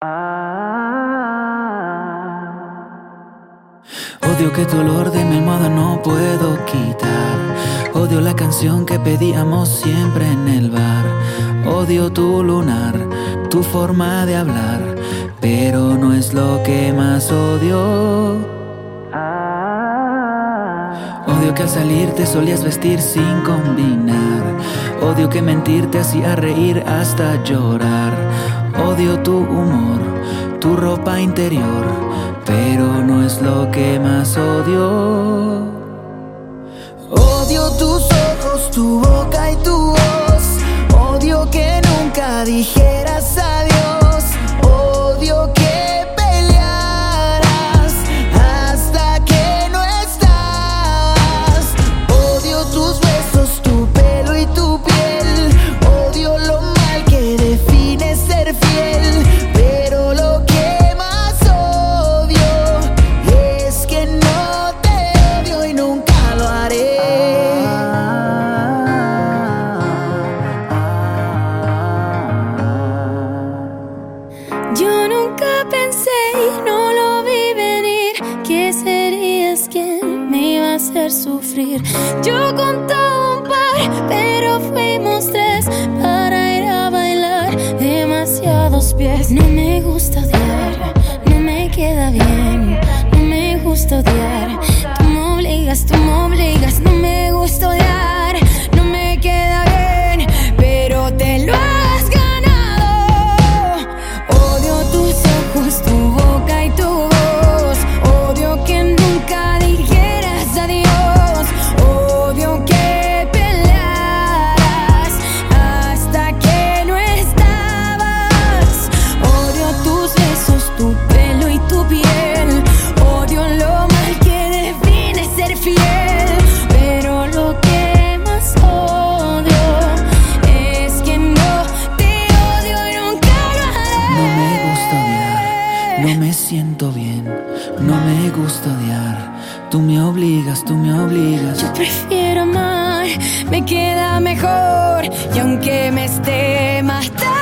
Odio que tu olor de mi almohada no puedo quitar. Odio la canción que pedíamos siempre en el bar. Odio tu lunar, tu forma de hablar, pero no es lo que más odio. Odio que al salir te solías vestir sin combinar. Odio que mentir te hacía reír hasta llorar. Odio tu humor, tu ropa interior, pero no es lo que más odio. Odio tus ojos, tu boca y tu voz. Odio que nunca dijeras adiós. Odio que pelearas hasta que no estabas. Odio tus besos, tu pelo y tu piel. Odio lo mal que define ser fiel. Pero lo que más odio es que no te odio y nunca lo haré. Yo nunca pensé y no lo vi venir que serías quien me iba a hacer sufrir. Yo contaba un par, pero fuimos tres para ir a bailar demasiados pies. No me gusta odiar, no me queda bien. No me gusta odiar, tú me obligas, no me gusta odiar. No me queda bien, pero te lo has ganado. Odio tus ojos, tu boca y tu voz. Odio que nunca dijeras adiós. Odio que pelearas hasta que no estabas. Odio tus besos, tu pelo y tu piel. Odio lo mal que define ser fiel. Pero lo que más odio es que no te odio y nunca lo haré. No me gusta odiar, no me siento bien. No me gusta odiar, tú me obligas, tú me obligas. Yo prefiero amar, me queda mejor. Y aunque me esté matando